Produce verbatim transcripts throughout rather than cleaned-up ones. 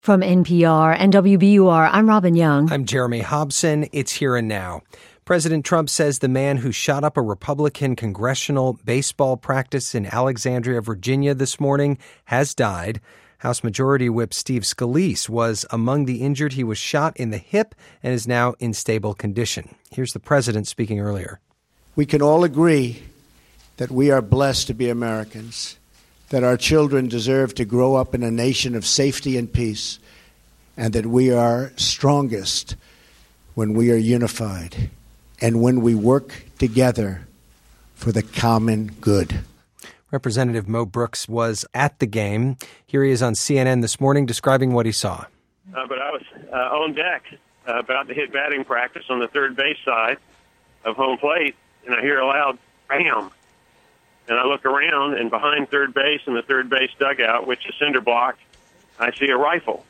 From N P R and W B U R, I'm Robin Young. I'm Jeremy Hobson. It's Here and Now. President Trump says the man who shot up a Republican congressional baseball practice in Alexandria, Virginia this morning has died. House Majority Whip Steve Scalise was among the injured. He was shot in the hip and is now in stable condition. Here's the president speaking earlier. We can all agree that we are blessed to be Americans, that our children deserve to grow up in a nation of safety and peace, and that we are strongest when we are unified and when we work together for the common good. Representative Mo Brooks was at the game. Here he is on C N N this morning describing what he saw. Uh, but I was uh, on deck uh, about to hit batting practice on the third base side of home plate, and I hear a loud bam. And I look around, and behind third base in the third base dugout, which is cinder block, I see a rifle.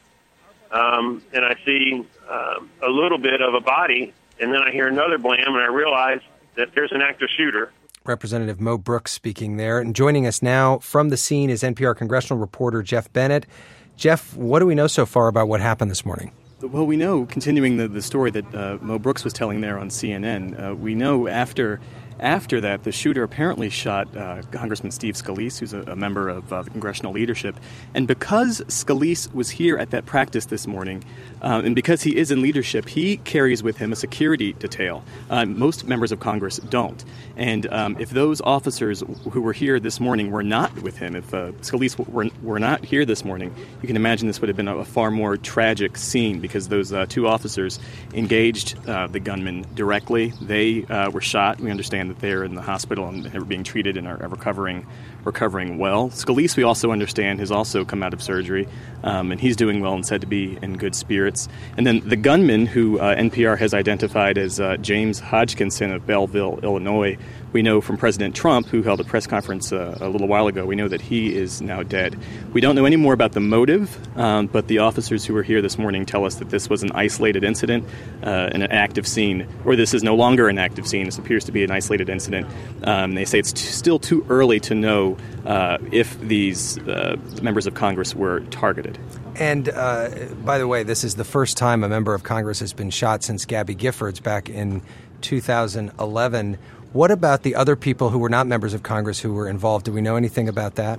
Um, and I see uh, a little bit of a body, and then I hear another blam, and I realize that there's an active shooter. Representative Mo Brooks speaking there. And joining us now from the scene is N P R congressional reporter Jeff Bennett. Jeff, what do we know so far about what happened this morning? Well, we know, continuing the, the story that uh, Mo Brooks was telling there on C N N, uh, we know after after that the shooter apparently shot uh, Congressman Steve Scalise, who's a, a member of uh, the congressional leadership. And because Scalise was here at that practice this morning, uh, and because he is in leadership, he carries with him a security detail. Uh, most members of Congress don't. And um, if those officers who were here this morning were not with him, if uh, Scalise were, were not here this morning, you can imagine this would have been a, a far more tragic scene, because those uh, two officers engaged uh, the gunman directly. They uh, were shot. We understand that they're in the hospital and are being treated and are recovering recovering well. Scalise, we also understand, has also come out of surgery, um, and he's doing well and said to be in good spirits. And then the gunman, who uh, N P R has identified as uh, James Hodgkinson of Belleville, Illinois, we know from President Trump, who held a press conference uh, a little while ago, we know that he is now dead. We don't know any more about the motive, um, but the officers who were here this morning tell us that this was an isolated incident, uh, an active scene, or this is no longer an active scene. This appears to be an isolated incident. Um, they say it's t- still too early to know uh, if these uh, members of Congress were targeted. And uh, by the way, this is the first time a member of Congress has been shot since Gabby Giffords back in two thousand eleven. What about the other people who were not members of Congress who were involved? Do we know anything about that?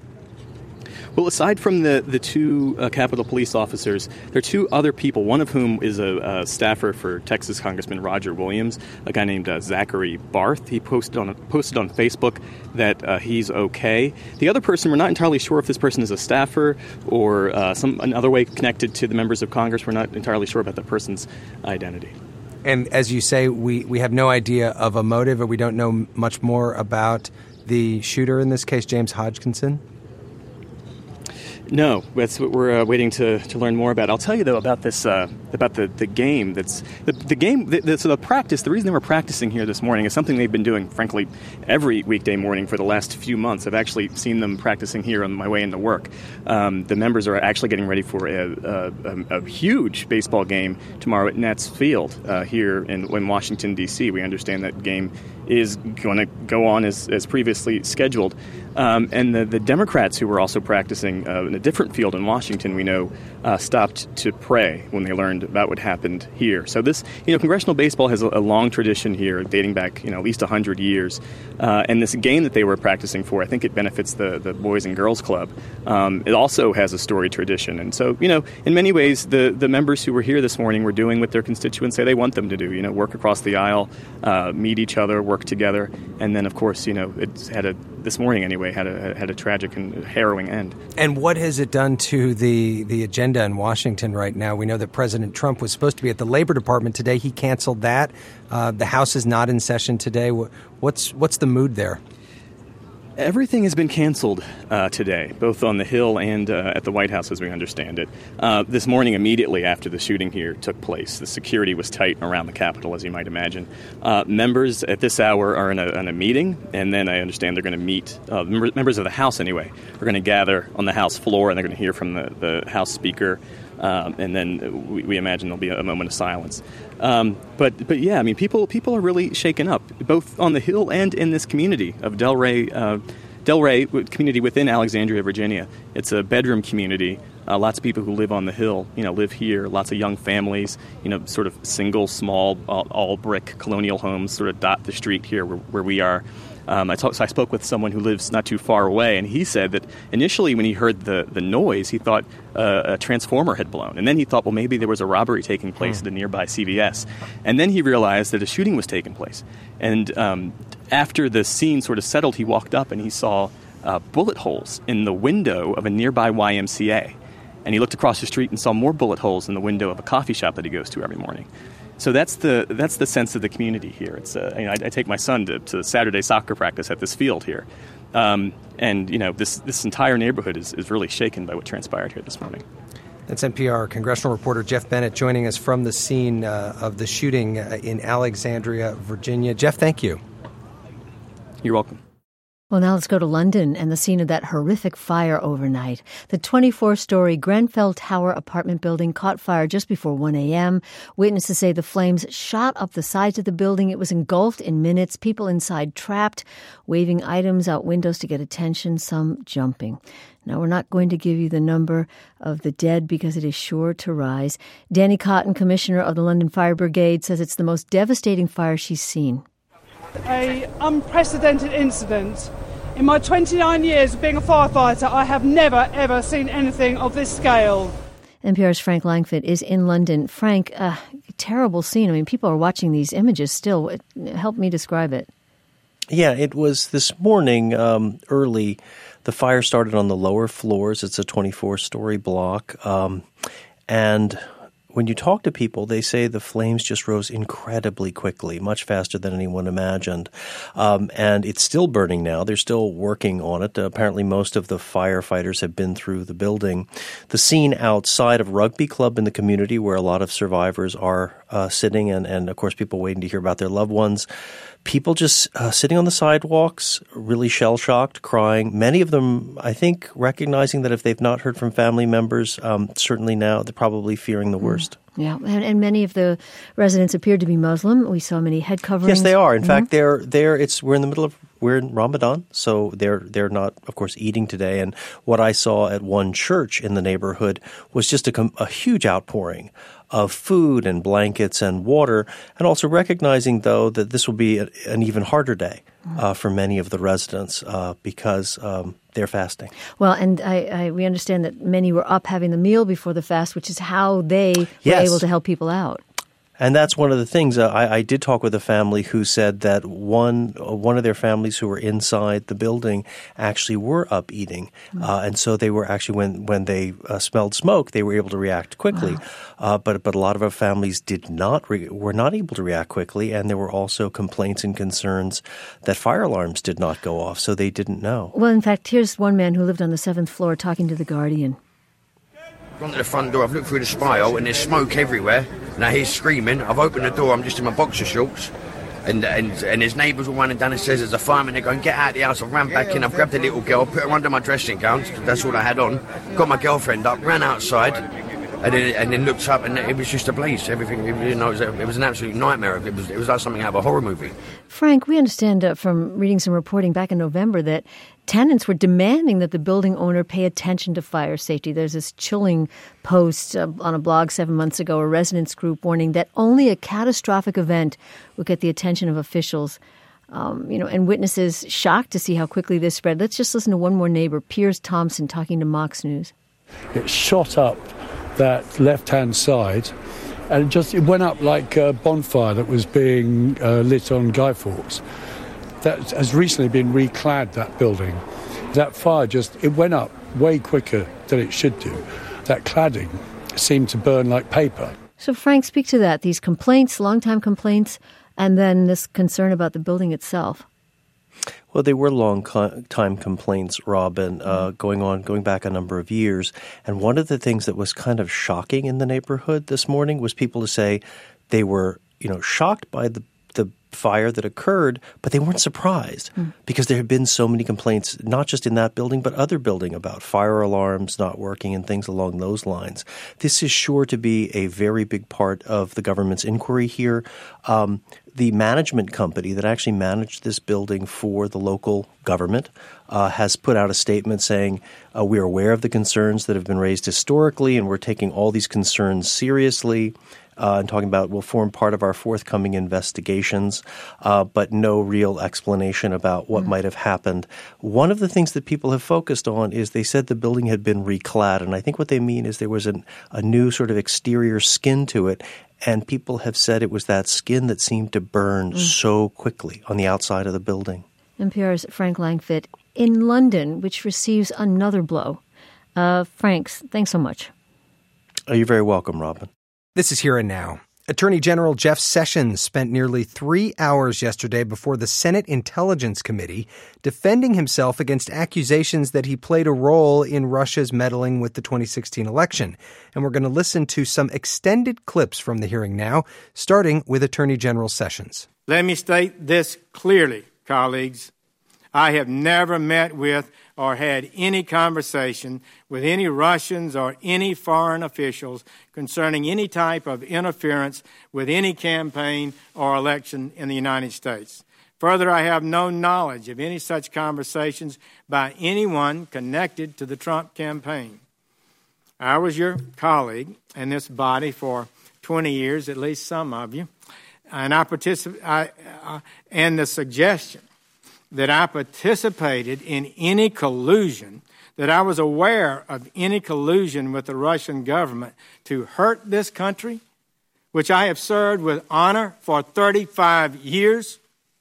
Well, aside from the, the two uh, Capitol Police officers, there are two other people, one of whom is a, a staffer for Texas Congressman Roger Williams, a guy named uh, Zachary Barth. He posted on posted on Facebook that uh, he's okay. The other person, we're not entirely sure if this person is a staffer or uh, some another way connected to the members of Congress. We're not entirely sure about that person's identity. And as you say, we, we have no idea of a motive, or we don't know much more about the shooter in this case, James Hodgkinson? No, that's what we're uh, waiting to, to learn more about. I'll tell you, though, about this, uh, about the, the game. That's the, the game. The, the, so the practice, the reason they were practicing here this morning is something they've been doing, frankly, every weekday morning for the last few months. I've actually seen them practicing here on my way into work. Um, the members are actually getting ready for a, a, a huge baseball game tomorrow at Nats Field uh, here in, in Washington, D C. We understand that game is going to go on as, as previously scheduled. Um, and the, the Democrats who were also practicing uh, in a different field in Washington, we know, uh, stopped to pray when they learned about what happened here. So this, you know, congressional baseball has a, a long tradition here, dating back, you know, at least one hundred years. Uh, and this game that they were practicing for, I think it benefits the, the Boys and Girls Club. Um, it also has a storied tradition. And so, you know, in many ways, the, the members who were here this morning were doing what their constituents say they want them to do, you know, work across the aisle, uh, meet each other, work together. And then, of course, you know, it's had a, this morning anyway, had a had a tragic and harrowing end. And what has it done to the, the agenda in Washington right now? We know that President Trump was supposed to be at the Labor Department today. He canceled that. Uh, the House is not in session today. What's what's the mood there? Everything has been canceled uh, today, both on the Hill and uh, at the White House, as we understand it. Uh, this morning, immediately after the shooting here took place, the security was tight around the Capitol, as you might imagine. Uh, members at this hour are in a, in a meeting, and then I understand they're going to meet, uh, members of the House anyway, are going to gather on the House floor, and they're going to hear from the, the House Speaker. Um, and then we, we imagine there'll be a moment of silence. Um, but but yeah, I mean, people people are really shaken up, both on the Hill and in this community of Delray, uh, Delray community within Alexandria, Virginia. It's a bedroom community Uh, lots of people who live on the Hill, you know, live here. Lots of young families, you know, sort of single, small, all, all brick colonial homes sort of dot the street here where, where we are. Um, I, talk, so I spoke with someone who lives not too far away, and he said that initially when he heard the, the noise, he thought uh, a transformer had blown. And then he thought, well, maybe there was a robbery taking place hmm. at a nearby C V S. And then he realized that a shooting was taking place. And um, after the scene sort of settled, he walked up and he saw uh, bullet holes in the window of a nearby Y M C A. And he looked across the street and saw more bullet holes in the window of a coffee shop that he goes to every morning. So that's the that's the sense of the community here. It's uh, you know, I, I take my son to, to Saturday soccer practice at this field here, um, and you know this this entire neighborhood is, is really shaken by what transpired here this morning. That's N P R congressional reporter Jeff Bennett joining us from the scene uh, of the shooting uh, in Alexandria, Virginia. Jeff, thank you. You're welcome. Well, now let's go to London and the scene of that horrific fire overnight. The twenty-four story Grenfell Tower apartment building caught fire just before one a.m. Witnesses say the flames shot up the sides of the building. It was engulfed in minutes. People inside trapped, waving items out windows to get attention, some jumping. Now, we're not going to give you the number of the dead because it is sure to rise. Danny Cotton, commissioner of the London Fire Brigade, says it's the most devastating fire she's seen. A unprecedented incident. In my twenty-nine years of being a firefighter, I have never, ever seen anything of this scale. N P R's Frank Langfitt is in London. Frank, uh, terrible scene. I mean, people are watching these images still. Help me describe it. Yeah, it was this morning um, early. The fire started on the lower floors. It's a twenty-four story block. Um, and when you talk to people, they say the flames just rose incredibly quickly, much faster than anyone imagined. Um, and it's still burning now. They're still working on it. Uh, apparently most of the firefighters have been through the building. The scene outside of Rugby Club in the community where a lot of survivors are uh, sitting and, and, of course, people waiting to hear about their loved ones. People just uh, sitting on the sidewalks, really shell-shocked, crying. Many of them, I think, recognizing that if they've not heard from family members, um, certainly now they're probably fearing the worst. Yeah, and, and many of the residents appeared to be Muslim. We saw many head coverings. Yes, they are. In mm-hmm. fact, they're they're. It's we're in the middle of we're in Ramadan, so they're they're not, of course, eating today. And what I saw at one church in the neighborhood was just a, a huge outpouring of food and blankets and water, and also recognizing, though, that this will be a, an even harder day uh, for many of the residents uh, because um, they're fasting. Well, and I, I, we understand that many were up having the meal before the fast, which is how they were yes. able to help people out. And that's one of the things. Uh, I, I did talk with a family who said that one uh, one of their families who were inside the building actually were up eating. Mm-hmm. Uh, and so they were actually, when, when they uh, smelled smoke, they were able to react quickly. Wow. Uh, but but a lot of our families did not re- were not able to react quickly. And there were also complaints and concerns that fire alarms did not go off, so they didn't know. Well, in fact, here's one man who lived on the seventh floor talking to The Guardian. Gone to the front door, I've looked through the spile and there's smoke everywhere and I hear screaming. I've opened the door, I'm just in my boxer shorts and and, and there's neighbours all running down and says there's a fireman. They're going, get out of the house. I ran back in, I've grabbed a little girl, put her under my dressing gown, that's all I had on, got my girlfriend up, ran outside and then, and then looked up and it was just a blaze. Everything, you know, it was, a, it was an absolute nightmare. It was, it was like something out of a horror movie. Frank, we understand uh, from reading some reporting back in November that tenants were demanding that the building owner pay attention to fire safety. There's this chilling post uh, on a blog seven months ago, a residents group warning that only a catastrophic event would get the attention of officials. Um, you know, and witnesses shocked to see how quickly this spread. Let's just listen to one more neighbor, Piers Thompson, talking to Mox News. It shot up that left-hand side, and it just it went up like a bonfire that was being uh, lit on Guy Fawkes. That has recently been reclad, that building. That fire just, it went up way quicker than it should do. That cladding seemed to burn like paper. So, Frank, speak to that, these complaints, long-time complaints, and then this concern about the building itself. Well, they were long-time complaints, Robin, uh, going on, going back a number of years. And one of the things that was kind of shocking in the neighborhood this morning was people to say they were, you know, shocked by the the fire that occurred, but they weren't surprised mm. because there had been so many complaints, not just in that building, but other building about fire alarms not working and things along those lines. This is sure to be a very big part of the government's inquiry here. Um, the management company that actually managed this building for the local government uh, has put out a statement saying uh, we're aware of the concerns that have been raised historically, and we're taking all these concerns seriously. Uh, and talking about will form part of our forthcoming investigations, uh, but no real explanation about what mm. might have happened. One of the things that people have focused on is they said the building had been reclad, and I think what they mean is there was an, a new sort of exterior skin to it, and people have said it was that skin that seemed to burn mm. so quickly on the outside of the building. N P R's Frank Langfitt in London, which receives another blow. Uh, Frank, thanks so much. Oh, you're very welcome, Robin. This is Here and Now. Attorney General Jeff Sessions spent nearly three hours yesterday before the Senate Intelligence Committee defending himself against accusations that he played a role in Russia's meddling with the twenty sixteen election. And we're going to listen to some extended clips from the hearing now, starting with Attorney General Sessions. Let me state this clearly, colleagues. I have never met with or had any conversation with any Russians or any foreign officials concerning any type of interference with any campaign or election in the United States. Further, I have no knowledge of any such conversations by anyone connected to the Trump campaign. I was your colleague in this body for twenty years, at least some of you, and I participate. I, uh, and the suggestion that I participated in any collusion, that I was aware of any collusion with the Russian government to hurt this country, which I have served with honor for thirty-five years,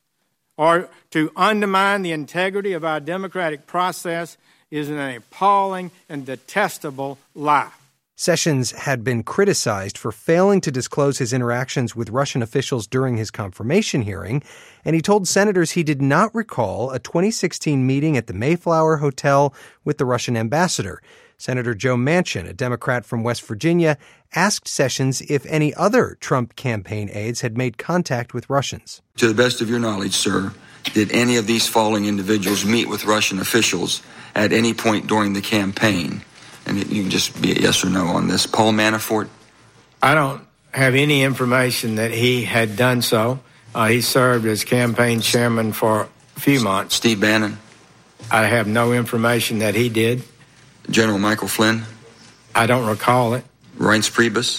or to undermine the integrity of our democratic process, is an appalling and detestable lie. Sessions had been criticized for failing to disclose his interactions with Russian officials during his confirmation hearing, and he told senators he did not recall a twenty sixteen meeting at the Mayflower Hotel with the Russian ambassador. Senator Joe Manchin, a Democrat from West Virginia, asked Sessions if any other Trump campaign aides had made contact with Russians. To the best of your knowledge, sir, did any of these following individuals meet with Russian officials at any point during the campaign? And you can just be a yes or no on this. Paul Manafort? I don't have any information that he had done so. Uh, he served as campaign chairman for a few months. Steve Bannon? I have no information that he did. General Michael Flynn? I don't recall it. Reince Priebus?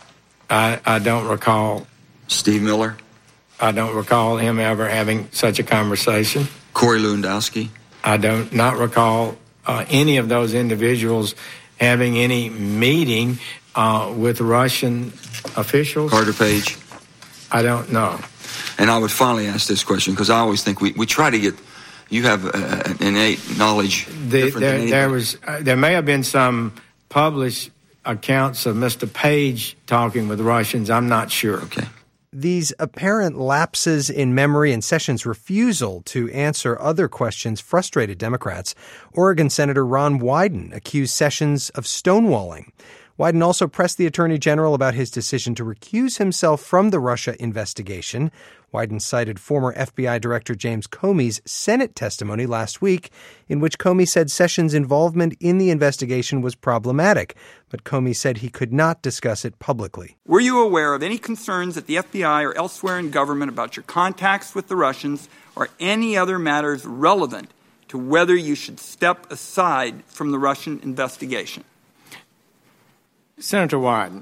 I, I don't recall. Steve Miller? I don't recall him ever having such a conversation. Corey Lewandowski? I don't not recall Uh, any of those individuals having any meeting uh, with Russian officials. Carter Page? I don't know. And I would finally ask this question, because I always think we, we try to get, you have uh, an innate knowledge the, different there, than there was uh, There may have been some published accounts of Mister Page talking with Russians. I'm not sure. Okay. These apparent lapses in memory and Sessions' refusal to answer other questions frustrated Democrats. Oregon Senator Ron Wyden accused Sessions of stonewalling. Wyden also pressed the Attorney General about his decision to recuse himself from the Russia investigation. Wyden cited former F B I Director James Comey's Senate testimony last week, in which Comey said Sessions' involvement in the investigation was problematic, but Comey said he could not discuss it publicly. Were you aware of any concerns at the F B I or elsewhere in government about your contacts with the Russians or any other matters relevant to whether you should step aside from the Russian investigation? Senator Wyden,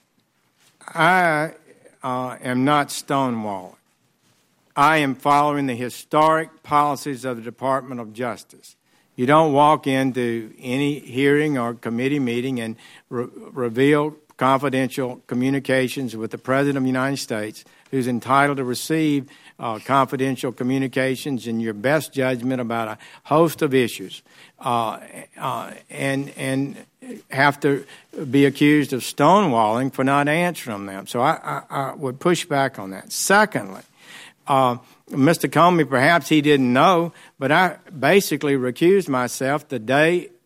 I uh, am not stonewalling. I am following the historic policies of the Department of Justice. You don't walk into any hearing or committee meeting and re- reveal confidential communications with the President of the United States, who's entitled to receive uh, confidential communications in your best judgment about a host of issues, uh, uh, and and have to be accused of stonewalling for not answering them. So I, I, I would push back on that. Secondly, uh, Mister Comey, perhaps he didn't know, but I basically recused myself the day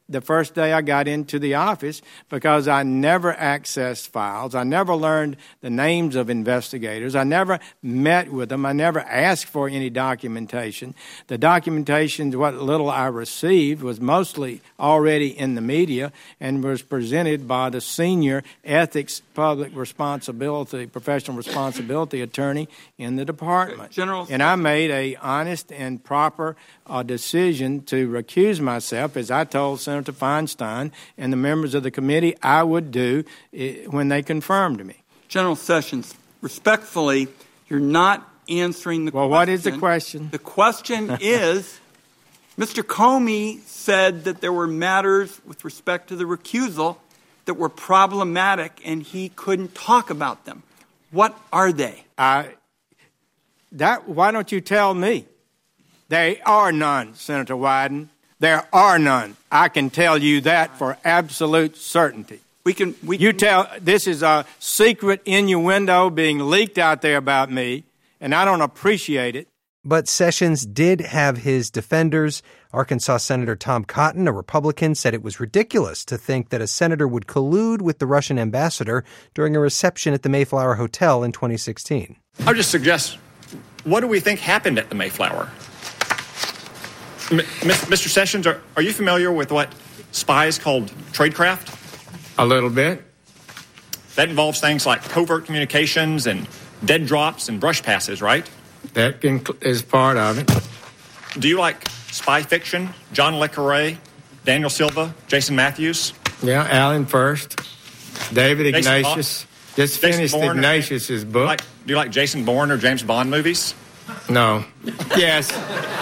the first day I got into the office because I never accessed files. I never learned the names of investigators. I never met with them. I never asked for any documentation. The documentation, what little I received, was mostly already in the media and was presented by the senior ethics, public responsibility, professional responsibility attorney in the department. General, and I made a honest and proper uh, decision to recuse myself, as I told Senator Feinstein and the members of the committee I would do it, when they confirmed me. General Sessions, respectfully, you're not answering the well, question. Well, what is the question? The question is, Mister Comey said that there were matters with respect to the recusal that were problematic and he couldn't talk about them. What are they? Uh, that, why don't you tell me? They are none, Senator Wyden. There are none. I can tell you that for absolute certainty. We can. We you can, tell this is a secret innuendo being leaked out there about me, and I don't appreciate it. But Sessions did have his defenders. Arkansas Senator Tom Cotton, a Republican, said it was ridiculous to think that a senator would collude with the Russian ambassador during a reception at the Mayflower Hotel in twenty sixteen. I would just suggest, what do we think happened at the Mayflower? M- Mister Sessions, are, are you familiar with what spies called tradecraft? A little bit. That involves things like covert communications and dead drops and brush passes, right? That can, is part of it. Do you like spy fiction? John Le Carre, Daniel Silva, Jason Matthews? Yeah, Alan First, David Jason Ignatius. Bond? Just Jason finished Bourne Ignatius's book. Do you, like, do you like Jason Bourne or James Bond movies? No. Yes.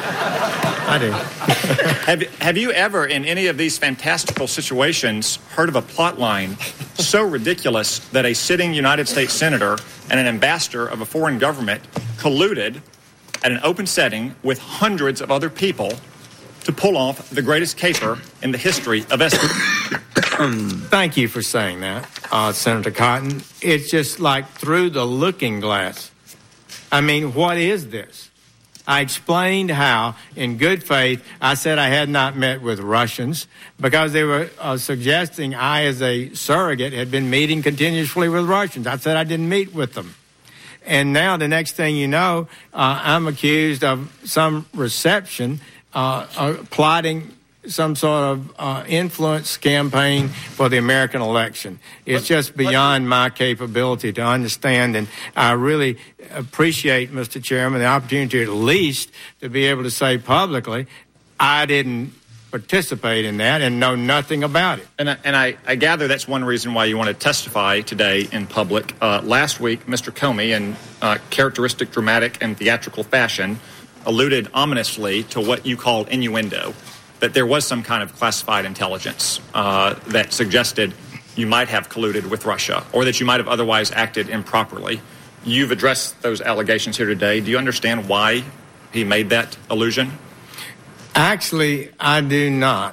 I do. have, have you ever, in any of these fantastical situations, heard of a plot line so ridiculous that a sitting United States senator and an ambassador of a foreign government colluded at an open setting with hundreds of other people to pull off the greatest caper in the history of espionage? Thank you for saying that, uh, Senator Cotton. It's just like through the looking glass. I mean, what is this? I explained how, in good faith, I said I had not met with Russians because they were uh, suggesting I, as a surrogate, had been meeting continuously with Russians. I said I didn't meet with them. And now the next thing you know, uh, I'm accused of some reception, uh, uh, plotting some sort of uh, influence campaign for the American election. It's just beyond my capability to understand, and I really appreciate, Mister Chairman, the opportunity at least to be able to say publicly, I didn't participate in that and know nothing about it. And, I, and I, I gather that's one reason why you want to testify today in public. Uh, last week, Mister Comey, in uh, characteristic dramatic and theatrical fashion, alluded ominously to what you called innuendo, that there was some kind of classified intelligence uh, that suggested you might have colluded with Russia or that you might have otherwise acted improperly. You've addressed those allegations here today. Do you understand why he made that allusion? Actually, I do not.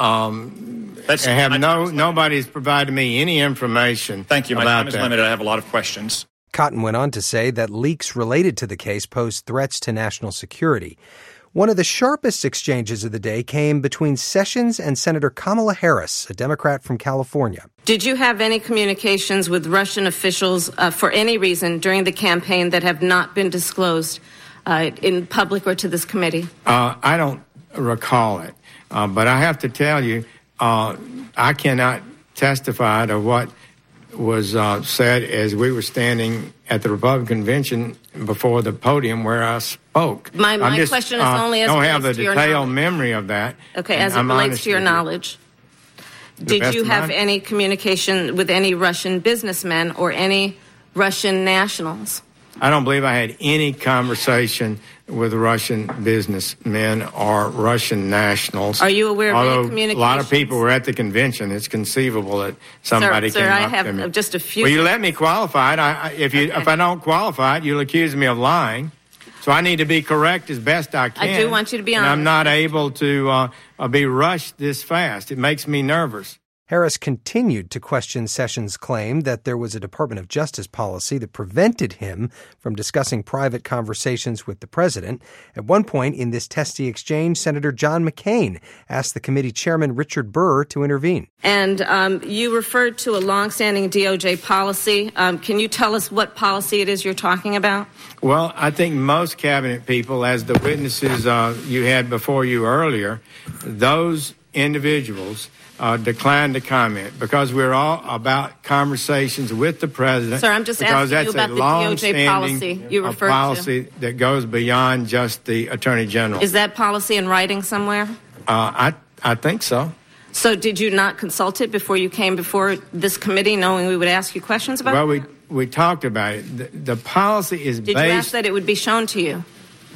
Um, That's, I have no, nobody's provided me any information. Thank you. My about time is that. limited. I have a lot of questions. Cotton went on to say that leaks related to the case pose threats to national security. One of the sharpest exchanges of the day came between Sessions and Senator Kamala Harris, a Democrat from California. Did you have any communications with Russian officials uh, for any reason during the campaign that have not been disclosed uh, in public or to this committee? Uh, I don't recall it, uh, but I have to tell you, uh, I cannot testify to what was uh, said as we were standing at the Republican convention before the podium where I spoke. My, my just, question is uh, only as it relates relates to to your detailed knowledge. memory of that. Okay, as it I'm relates to your you. knowledge. The Did you of have my- any communication with any Russian businessmen or any Russian nationals? I don't believe I had any conversation with Russian businessmen or Russian nationals. Are you aware of Although any communications? a lot of people were at the convention. It's conceivable that somebody sir, came sir, I up have to me. just a few. Well, you let me qualify it. I, I, if you, Okay. if I don't qualify it, you'll accuse me of lying. So I need to be correct as best I can. I do want you to be and honest. I'm not able to uh, uh, be rushed this fast. It makes me nervous. Harris continued to question Sessions' claim that there was a Department of Justice policy that prevented him from discussing private conversations with the president. At one point in this testy exchange, Senator John McCain asked the committee chairman Richard Burr to intervene. And um, you referred to a longstanding D O J policy. Um, can you tell us what policy it is you're talking about? Well, I think most cabinet people, as the witnesses uh, you had before you earlier, those individuals uh, declined to comment because we're all about conversations with the president. Sir, I'm just asking you about the D O J policy you referred policy to. That goes beyond just the Attorney General. Is that policy in writing somewhere? Uh, I I think so. So did you not consult it before you came before this committee, knowing we would ask you questions about well, it? Well, we we talked about it. The, the policy is did based... Did you ask that it would be shown to you?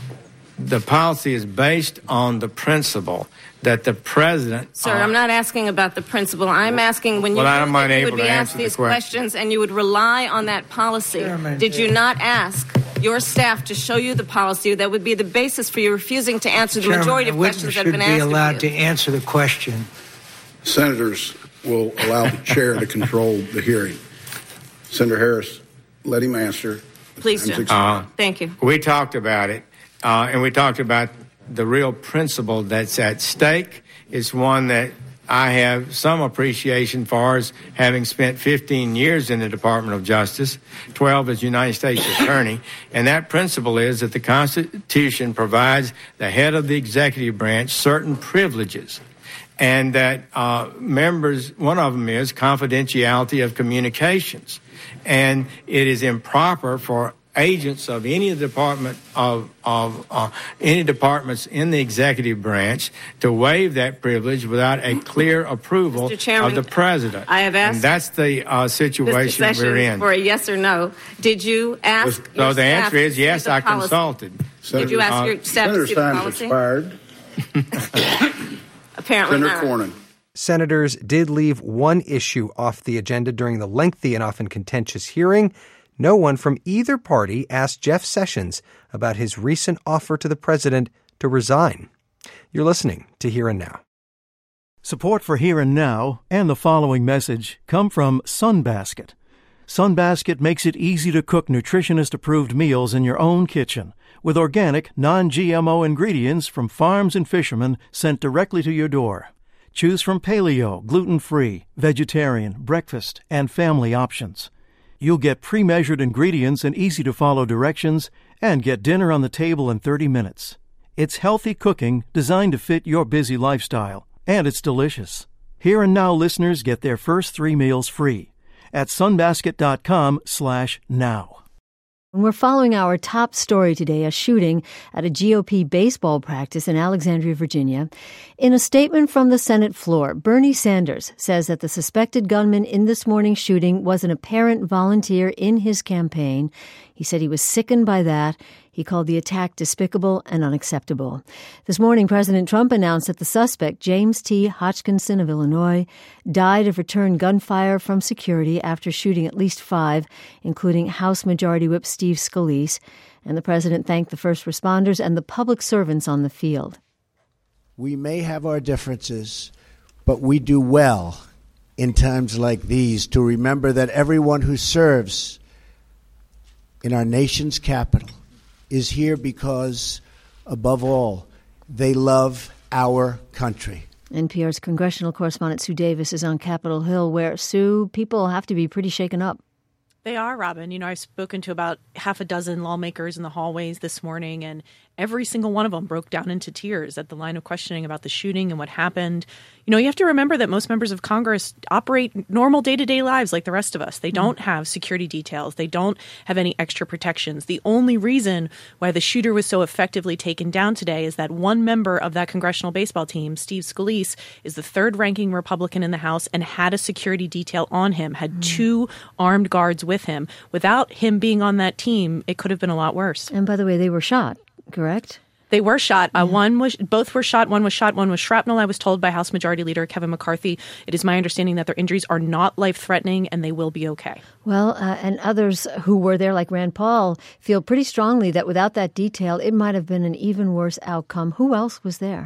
The policy is based on the principle that the president... Sir, uh, I'm not asking about the principle. I'm asking when you, well, I'm not you able would be to asked answer these the question. questions and you would rely on that policy. Chairman, did you not ask your staff to show you the policy that would be the basis for you refusing to answer the Chairman, majority of questions that have been asked? Should be allowed of to you? answer the question. Senators will allow the chair to control the hearing. Senator Harris, let him answer. Please do. Uh, Thank you. We talked about it, uh, and we talked about the real principle that's at stake. It's one that I have some appreciation for, as having spent fifteen years in the Department of Justice, twelve as United States Attorney, and that principle is that the Constitution provides the head of the executive branch certain privileges, and that uh, members, one of them is confidentiality of communications, and it is improper for agents of any department of of uh, any departments in the executive branch to waive that privilege without a clear approval Chairman, of the president. I have asked, and that's the uh, situation Mister we're in. For a yes or no, did you ask? So your the staff answer is yes. I policy? consulted. Did you ask uh, your staff to see the policy? Expired. Apparently Senator not. Cornyn. Senators did leave one issue off the agenda during the lengthy and often contentious hearing. No one from either party asked Jeff Sessions about his recent offer to the president to resign. You're listening to Here and Now. Support for Here and Now and the following message come from Sunbasket. Sunbasket makes it easy to cook nutritionist-approved meals in your own kitchen with organic, non-G M O ingredients from farms and fishermen sent directly to your door. Choose from paleo, gluten-free, vegetarian, breakfast, and family options. You'll get pre-measured ingredients and easy-to-follow directions and get dinner on the table in thirty minutes. It's healthy cooking designed to fit your busy lifestyle, and it's delicious. Here and Now listeners get their first three meals free at sunbasket.com slash now. And we're following our top story today, a shooting at a G O P baseball practice in Alexandria, Virginia. In a statement from the Senate floor, Bernie Sanders says that the suspected gunman in this morning's shooting was an apparent volunteer in his campaign. He said he was sickened by that. He called the attack despicable and unacceptable. This morning, President Trump announced that the suspect, James T. Hodgkinson of Illinois, died of return gunfire from security after shooting at least five, including House Majority Whip Steve Scalise. And the president thanked the first responders and the public servants on the field. We may have our differences, but we do well in times like these to remember that everyone who serves in our nation's capital is here because, above all, they love our country. N P R's congressional correspondent Sue Davis is on Capitol Hill, where, Sue, people have to be pretty shaken up. They are, Robin. You know, I've spoken to about half a dozen lawmakers in the hallways this morning, and every single one of them broke down into tears at the line of questioning about the shooting and what happened. You know, you have to remember that most members of Congress operate normal day-to-day lives like the rest of us. They don't have security details. They don't have any extra protections. The only reason why the shooter was so effectively taken down today is that one member of that congressional baseball team, Steve Scalise, is the third-ranking Republican in the House and had a security detail on him, had mm. two armed guards with him. Without him being on that team, it could have been a lot worse. And by the way, they were shot, correct? They were shot. Uh, one was, both were shot. One was shot. One was shrapnel. I was told by House Majority Leader Kevin McCarthy. It is my understanding that their injuries are not life-threatening and they will be okay. Well, uh, and others who were there, like Rand Paul, feel pretty strongly that without that detail, it might have been an even worse outcome. Who else was there?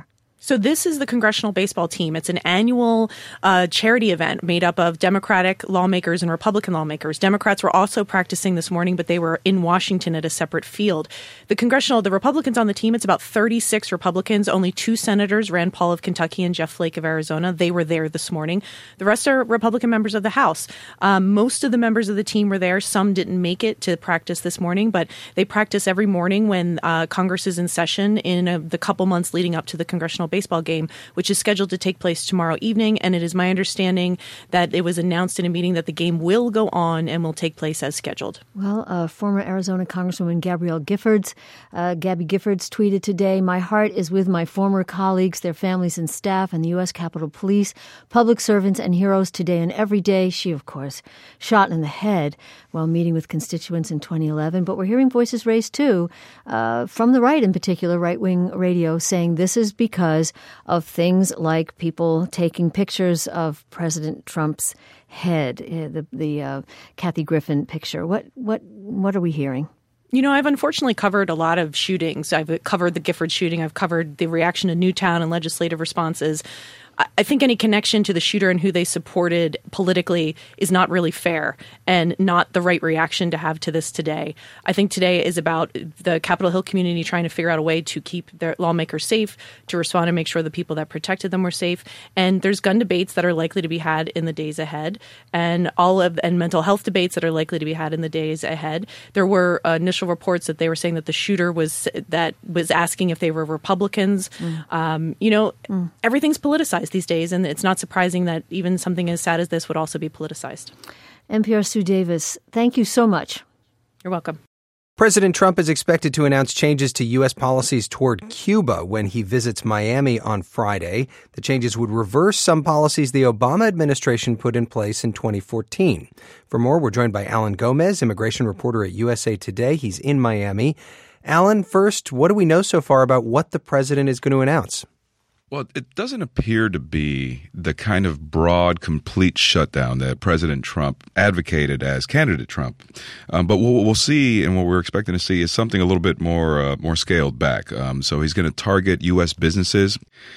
So this is the Congressional Baseball Team. It's an annual uh, charity event made up of Democratic lawmakers and Republican lawmakers. Democrats were also practicing this morning, but they were in Washington at a separate field. The Congressional, the Republicans on the team, it's about thirty-six Republicans. Only two senators, Rand Paul of Kentucky and Jeff Flake of Arizona. They were there this morning. The rest are Republican members of the House. Um, most of the members of the team were there. Some didn't make it to practice this morning, but they practice every morning when uh, Congress is in session in a, the couple months leading up to the Congressional baseball game, which is scheduled to take place tomorrow evening. And it is my understanding that it was announced in a meeting that the game will go on and will take place as scheduled. Well, uh, former Arizona Congresswoman Gabrielle Giffords, uh, Gabby Giffords tweeted today, "My heart is with my former colleagues, their families and staff, and the U S Capitol Police, public servants and heroes today and every day." She, of course, shot in the head while meeting with constituents in twenty eleven. But we're hearing voices raised, too, uh, from the right in particular, right-wing radio, saying this is because of things like people taking pictures of President Trump's head, uh, the the uh, Kathy Griffin picture. What what what are we hearing? You know, I've unfortunately covered a lot of shootings. I've covered the Gifford shooting. I've covered the reaction to Newtown and legislative responses. I think any connection to the shooter and who they supported politically is not really fair and not the right reaction to have to this today. I think today is about the Capitol Hill community trying to figure out a way to keep their lawmakers safe, to respond and make sure the people that protected them were safe. And there's gun debates that are likely to be had in the days ahead, and all of and mental health debates that are likely to be had in the days ahead. There were uh, initial reports that they were saying that the shooter was that was asking if they were Republicans. Mm. Um, you know, mm. everything's politicized these days, and it's not surprising that even something as sad as this would also be politicized. N P R's Sue Davis, thank you so much. You're welcome. President Trump is expected to announce changes to U S policies toward Cuba when he visits Miami on Friday. The changes would reverse some policies the Obama administration put in place in twenty fourteen. For more, we're joined by Alan Gomez, immigration reporter at U S A Today. He's in Miami. Alan, first, what do we know so far about what the president is going to announce? Well, it doesn't appear to be the kind of broad, complete shutdown that President Trump advocated as candidate Trump. Um, but what we'll see and what we're expecting to see is something a little bit more uh, more scaled back. Um, so he's going to target U S businesses,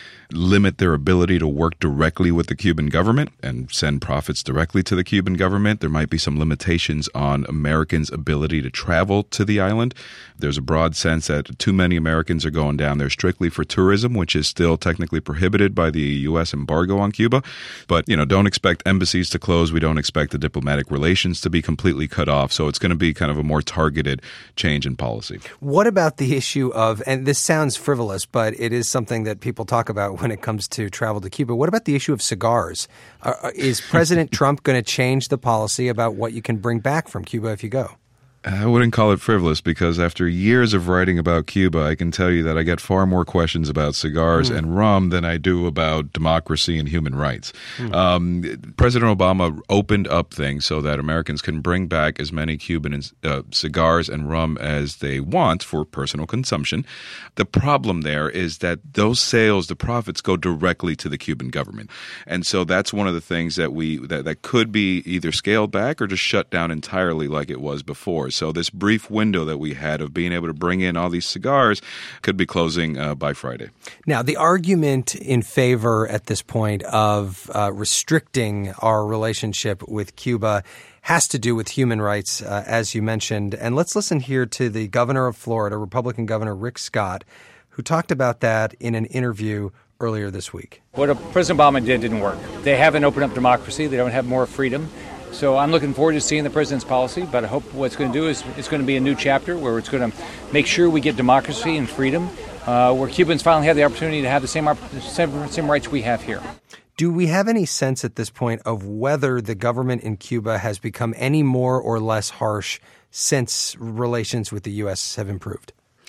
limit their ability to work directly with the Cuban government and send profits directly to the Cuban government. There might be some limitations on Americans' ability to travel to the island. There's a broad sense that too many Americans are going down there strictly for tourism, which is still technically prohibited by the U S embargo on Cuba. But, you know, don't expect embassies to close. We don't expect the diplomatic relations to be completely cut off. So it's going to be kind of a more targeted change in policy. What about the issue of, and this sounds frivolous, but it is something that people talk about when it comes to travel to Cuba. What about the issue of cigars? Uh, is President Trump going to change the policy about what you can bring back from Cuba if you go? I wouldn't call it frivolous because after years of writing about Cuba, I can tell you that I get far more questions about cigars mm. and rum than I do about democracy and human rights. Mm. Um, President Obama opened up things so that Americans can bring back as many Cuban uh, cigars and rum as they want for personal consumption. The problem there is that those sales, the profits, go directly to the Cuban government. And so that's one of the things that we that, that could be either scaled back or just shut down entirely like it was before. So this brief window that we had of being able to bring in all these cigars could be closing uh, by Friday. Now, the argument in favor at this point of uh, restricting our relationship with Cuba has to do with human rights, uh, as you mentioned. And let's listen here to the governor of Florida, Republican Governor Rick Scott, who talked about that in an interview earlier this week. What President Obama did didn't work. They haven't opened up democracy. They don't have more freedom. So I'm looking forward to seeing the president's policy, but I hope what it's going to do is it's going to be a new chapter where it's going to make sure we get democracy and freedom, uh, where Cubans finally have the opportunity to have the same, same, same rights we have here. Do we have any sense at this point of whether the government in Cuba has become any more or less harsh since relations with the U S have improved?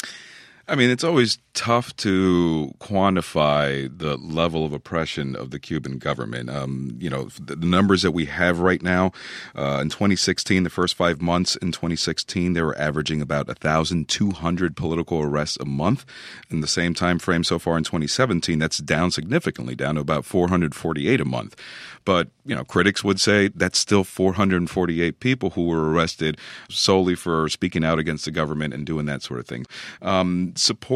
I mean, it's always tough to quantify the level of oppression of the Cuban government. Um, you know, the, the numbers that we have right now, uh, in twenty sixteen, the first five months in twenty sixteen, they were averaging about one thousand two hundred political arrests a month. In the same time frame so far in twenty seventeen, that's down significantly, down to about four hundred forty-eight a month. But, you know, critics would say that's still four hundred forty-eight people who were arrested solely for speaking out against the government and doing that sort of thing. Um, supporters of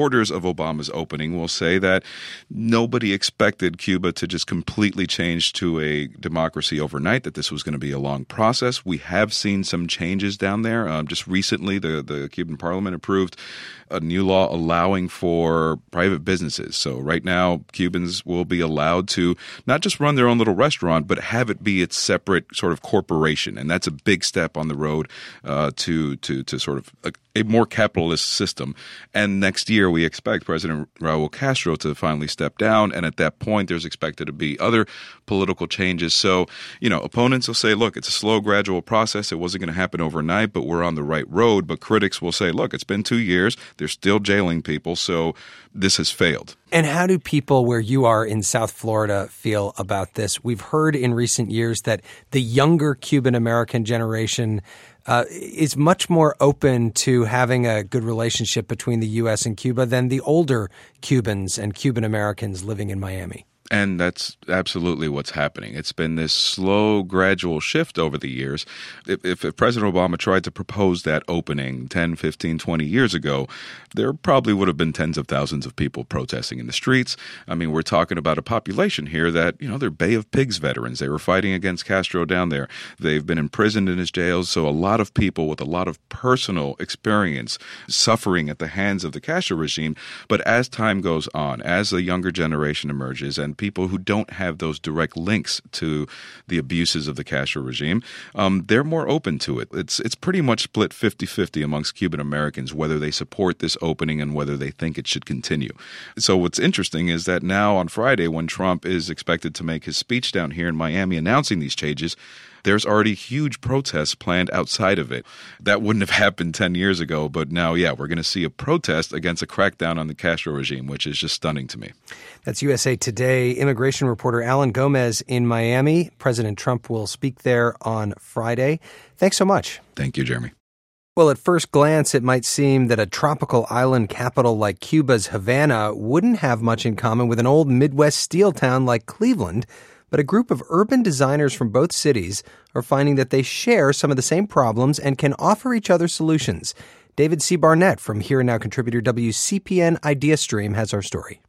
Obama's opening will say that nobody expected Cuba to just completely change to a democracy overnight, that this was going to be a long process. We have seen some changes down there. Um, just recently, the, the Cuban parliament approved a new law allowing for private businesses. So right now, Cubans will be allowed to not just run their own little restaurant, but have it be its separate sort of corporation. And that's a big step on the road uh, to, to, to sort of a, a more capitalist system. And next year, we expect President Raul Castro to finally step down. And at that point, there's expected to be other political changes. So, you know, opponents will say, look, it's a slow, gradual process. It wasn't going to happen overnight, but we're on the right road. But critics will say, look, it's been two years. They're still jailing people. So this has failed. And how do people where you are in South Florida feel about this? We've heard in recent years that the younger Cuban-American generation uh, is much more open to having a good relationship between the U S and Cuba than the older Cubans and Cuban-Americans living in Miami. And that's absolutely what's happening. It's been this slow, gradual shift over the years. If, if, if President Obama tried to propose that opening ten, fifteen, twenty years ago, there probably would have been tens of thousands of people protesting in the streets. I mean, we're talking about a population here that, you know, they're Bay of Pigs veterans. They were fighting against Castro down there. They've been imprisoned in his jails. So a lot of people with a lot of personal experience suffering at the hands of the Castro regime. But as time goes on, as the younger generation emerges and people who don't have those direct links to the abuses of the Castro regime, um, they're more open to it. It's it's pretty much split fifty-fifty amongst Cuban Americans whether they support this opening and whether they think it should continue. So what's interesting is that now on Friday, when Trump is expected to make his speech down here in Miami announcing these changes, there's already huge protests planned outside of it. That wouldn't have happened ten years ago, but now, yeah, we're going to see a protest against a crackdown on the Castro regime, which is just stunning to me. That's U S A Today immigration reporter Alan Gomez in Miami. President Trump will speak there on Friday. Thanks so much. Thank you, Jeremy. Well, at first glance, it might seem that a tropical island capital like Cuba's Havana wouldn't have much in common with an old Midwest steel town like Cleveland. But a group of urban designers from both cities are finding that they share some of the same problems and can offer each other solutions. David C. Barnett from Here and Now contributor W C P N Idea Stream has our story.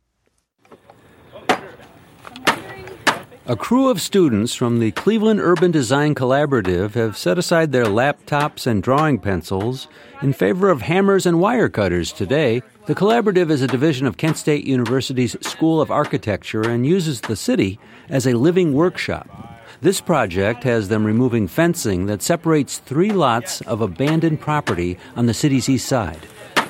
A crew of students from the Cleveland Urban Design Collaborative have set aside their laptops and drawing pencils in favor of hammers and wire cutters today. The collaborative is a division of Kent State University's School of Architecture and uses the city as a living workshop. This project has them removing fencing that separates three lots of abandoned property on the city's east side.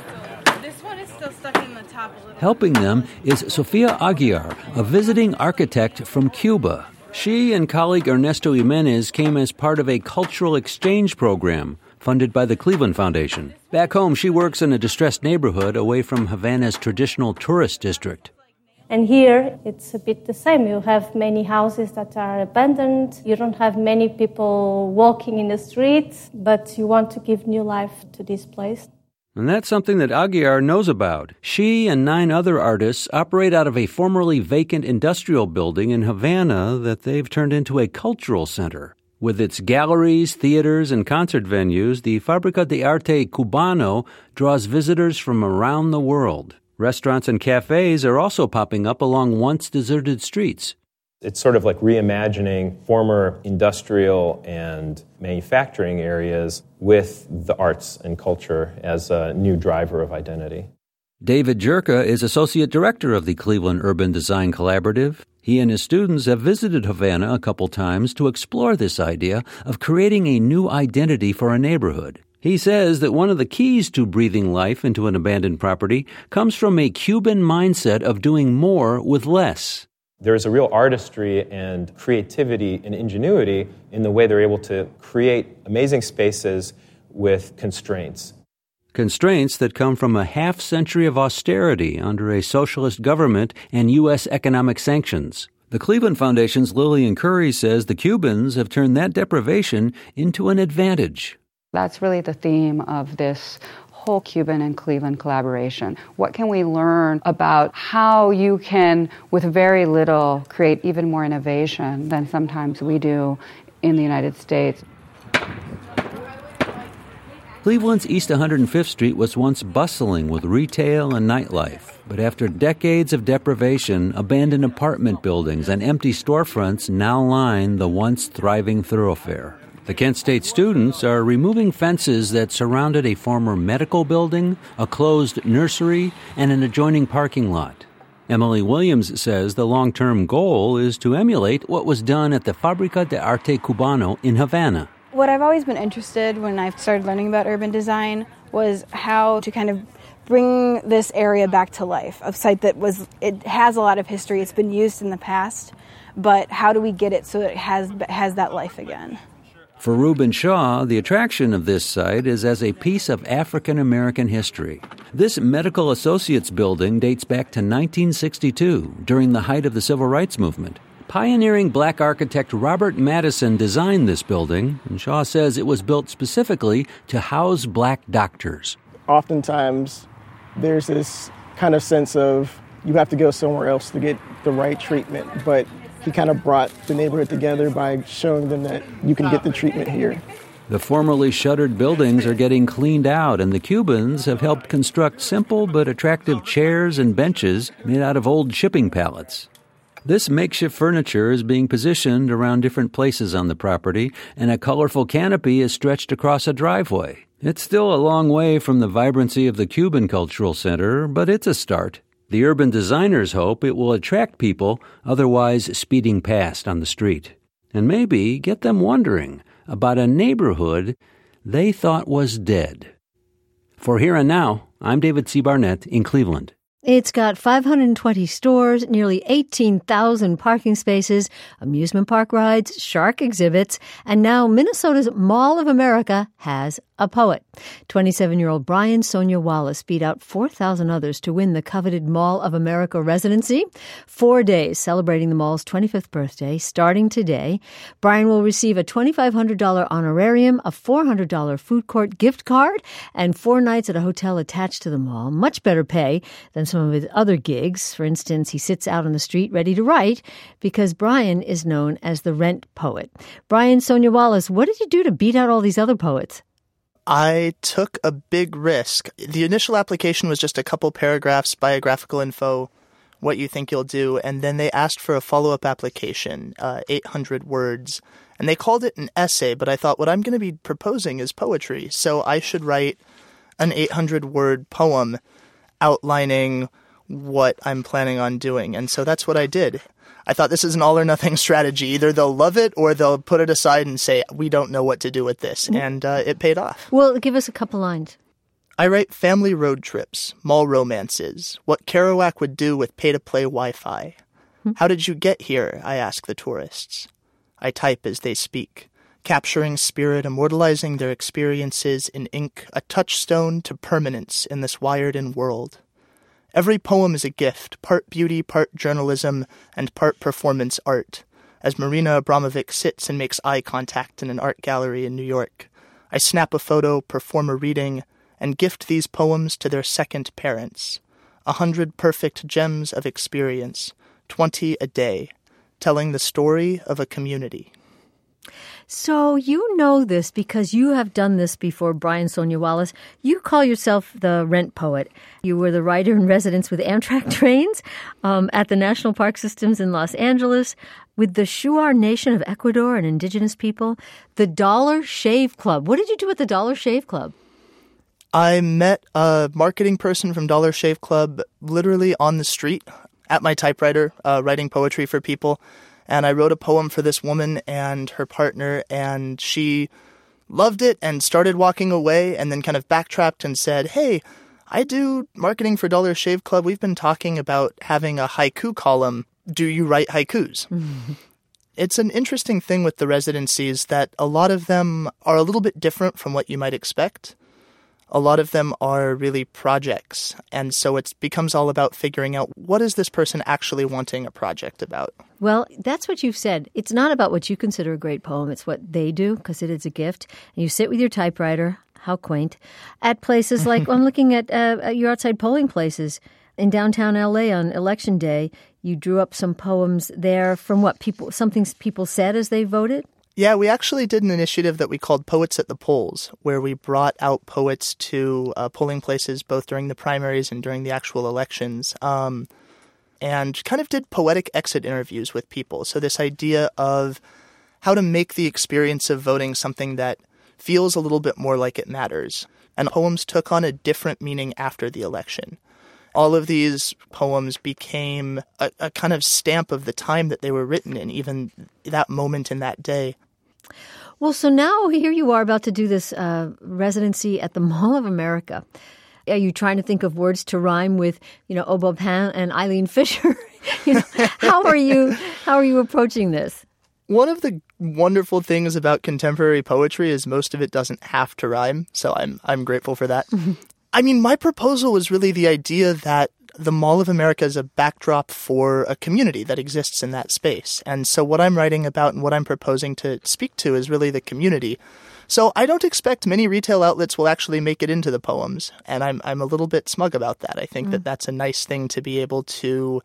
This one is still stuck in the top a little. Helping them is Sofia Aguiar, a visiting architect from Cuba. She and colleague Ernesto Jimenez came as part of a cultural exchange program funded by the Cleveland Foundation. Back home, she works in a distressed neighborhood away from Havana's traditional tourist district. And here, it's a bit the same. You have many houses that are abandoned. You don't have many people walking in the streets, but you want to give new life to this place. And that's something that Aguiar knows about. She and nine other artists operate out of a formerly vacant industrial building in Havana that they've turned into a cultural center. With its galleries, theaters, and concert venues, the Fábrica de Arte Cubano draws visitors from around the world. Restaurants and cafes are also popping up along once deserted streets. It's sort of like reimagining former industrial and manufacturing areas with the arts and culture as a new driver of identity. David Jerka is Associate Director of the Cleveland Urban Design Collaborative. He and his students have visited Havana a couple times to explore this idea of creating a new identity for a neighborhood. He says that one of the keys to breathing life into an abandoned property comes from a Cuban mindset of doing more with less. There's a real artistry and creativity and ingenuity in the way they're able to create amazing spaces with constraints. Constraints that come from a half century of austerity under a socialist government and U S economic sanctions. The Cleveland Foundation's Lillian Curry says the Cubans have turned that deprivation into an advantage. That's really the theme of this whole Cuban and Cleveland collaboration. What can we learn about how you can, with very little, create even more innovation than sometimes we do in the United States? Cleveland's East one hundred fifth Street was once bustling with retail and nightlife, But after decades of deprivation, abandoned apartment buildings and empty storefronts now line the once thriving thoroughfare. The Kent State students are removing fences that surrounded a former medical building, a closed nursery, and an adjoining parking lot. Emily Williams says the long-term goal is to emulate what was done at the Fábrica de Arte Cubano in Havana. What I've always been interested when I started learning about urban design was how to kind of bring this area back to life, a site that was, it has a lot of history, it's been used in the past, but how do we get it so that it has, has that life again? For Reuben Shaw, the attraction of this site is as a piece of African-American history. This Medical Associates building dates back to nineteen sixty-two, during the height of the Civil Rights Movement. Pioneering black architect Robert Madison designed this building, and Shaw says it was built specifically to house black doctors. Oftentimes, there's this kind of sense of you have to go somewhere else to get the right treatment, but he kind of brought the neighborhood together by showing them that you can get the treatment here. The formerly shuttered buildings are getting cleaned out, and the Cubans have helped construct simple but attractive chairs and benches made out of old shipping pallets. This makeshift furniture is being positioned around different places on the property, and a colorful canopy is stretched across a driveway. It's still a long way from the vibrancy of the Cuban Cultural Center, but it's a start. The urban designers hope it will attract people otherwise speeding past on the street, and maybe get them wondering about a neighborhood they thought was dead. For Here and Now, I'm David C. Barnett in Cleveland. It's got five hundred twenty stores, nearly eighteen thousand parking spaces, amusement park rides, shark exhibits, and now Minnesota's Mall of America has a poet. twenty-seven-year-old Brian Sonia Wallace beat out four thousand others to win the coveted Mall of America residency. Four days celebrating the mall's twenty-fifth birthday, starting today. Brian will receive a twenty-five hundred dollars honorarium, a four hundred dollars food court gift card, and four nights at a hotel attached to the mall. Much better pay than some of his other gigs. For instance, he sits out on the street ready to write because Brian is known as the rent poet. Brian Sonia Wallace, what did you do to beat out all these other poets? I took a big risk. The initial application was just a couple paragraphs, biographical info, what you think you'll do, and then they asked for a follow-up application, uh, eight hundred words, and they called it an essay, but I thought what I'm going to be proposing is poetry, so I should write an eight hundred word poem outlining what I'm planning on doing, and so that's what I did. I thought this is an all-or-nothing strategy. Either they'll love it or they'll put it aside and say, we don't know what to do with this. And uh, it paid off. Well, give us a couple lines. I write family road trips, mall romances, what Kerouac would do with pay-to-play Wi-Fi. Hmm. How did you get here, I ask the tourists. I type as they speak, capturing spirit, immortalizing their experiences in ink, a touchstone to permanence in this wired-in world. Every poem is a gift, part beauty, part journalism, and part performance art. As Marina Abramovic sits and makes eye contact in an art gallery in New York, I snap a photo, perform a reading, and gift these poems to their second parents. A hundred perfect gems of experience, twenty a day, telling the story of a community. So you know this because you have done this before, Brian Sonia Wallace. You call yourself the rent poet. You were the writer in residence with Amtrak trains um, at the National Park Systems in Los Angeles, with the Shuar Nation of Ecuador and indigenous people, the Dollar Shave Club. What did you do at the Dollar Shave Club? I met a marketing person from Dollar Shave Club literally on the street at my typewriter, uh, writing poetry for people. And I wrote a poem for this woman and her partner, and she loved it and started walking away and then kind of backtracked and said, hey, I do marketing for Dollar Shave Club. We've been talking about having a haiku column. Do you write haikus? Mm-hmm. It's an interesting thing with the residencies that a lot of them are a little bit different from what you might expect. A lot of them are really projects, and so it becomes all about figuring out what is this person actually wanting a project about. Well, that's what you've said. It's not about what you consider a great poem. It's what they do, because it is a gift. And you sit with your typewriter, how quaint, at places like, I'm looking at, uh, at your outside polling places. In downtown L A on Election Day, you drew up some poems there from what people, something people said as they voted? Yeah, we actually did an initiative that we called Poets at the Polls, where we brought out poets to uh, polling places both during the primaries and during the actual elections, um, and kind of did poetic exit interviews with people. So this idea of how to make the experience of voting something that feels a little bit more like it matters. And poems took on a different meaning after the election. All of these poems became a, a kind of stamp of the time that they were written in, even that moment in that day. Well, so now here you are about to do this uh, residency at the Mall of America. Are you trying to think of words to rhyme with, you know, Aubepin and Eileen Fisher? you know, how are you? How are you approaching this? One of the wonderful things about contemporary poetry is most of it doesn't have to rhyme, so I'm I'm grateful for that. I mean, my proposal was really the idea that the Mall of America is a backdrop for a community that exists in that space. And so what I'm writing about and what I'm proposing to speak to is really the community. So I don't expect many retail outlets will actually make it into the poems, and I'm I'm a little bit smug about that. I think mm. that that's a nice thing to be able to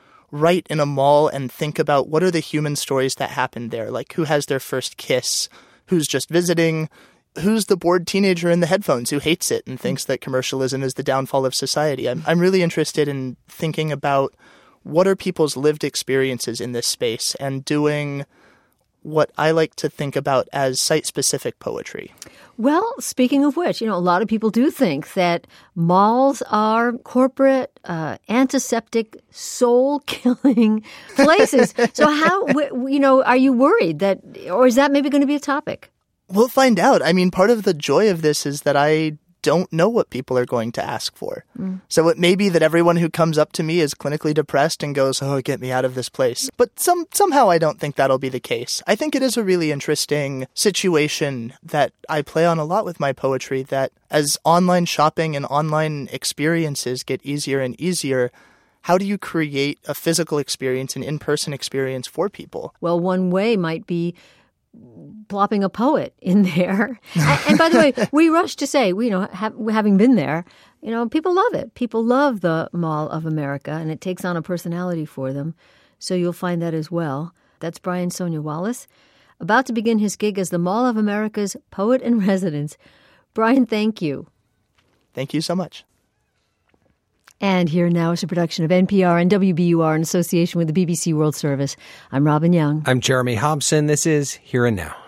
write in a mall and think about what are the human stories that happened there, like who has their first kiss, who's just visiting, who's the bored teenager in the headphones who hates it and thinks that commercialism is the downfall of society. I'm I'm really interested in thinking about what are people's lived experiences in this space and doing what I like to think about as site-specific poetry. Well, speaking of which, you know, a lot of people do think that malls are corporate, uh, antiseptic, soul-killing places. So how, you know, are you worried that, or is that maybe going to be a topic? We'll find out. I mean, part of the joy of this is that I don't know what people are going to ask for. Mm. So it may be that everyone who comes up to me is clinically depressed and goes, oh, get me out of this place. But some somehow I don't think that'll be the case. I think it is a really interesting situation that I play on a lot with my poetry, that as online shopping and online experiences get easier and easier, how do you create a physical experience, an in-person experience for people? Well, one way might be plopping a poet in there. and, and by the way, we rush to say, we, you know, have, having been there, you know, people love it. People love the Mall of America, and it takes on a personality for them. So you'll find that as well. That's Brian Sonia Wallace, about to begin his gig as the Mall of America's poet in residence. Brian, thank you. Thank you so much. And Here Now is a production of N P R and W B U R in association with the B B C World Service. I'm Robin Young. I'm Jeremy Hobson. This is Here and Now.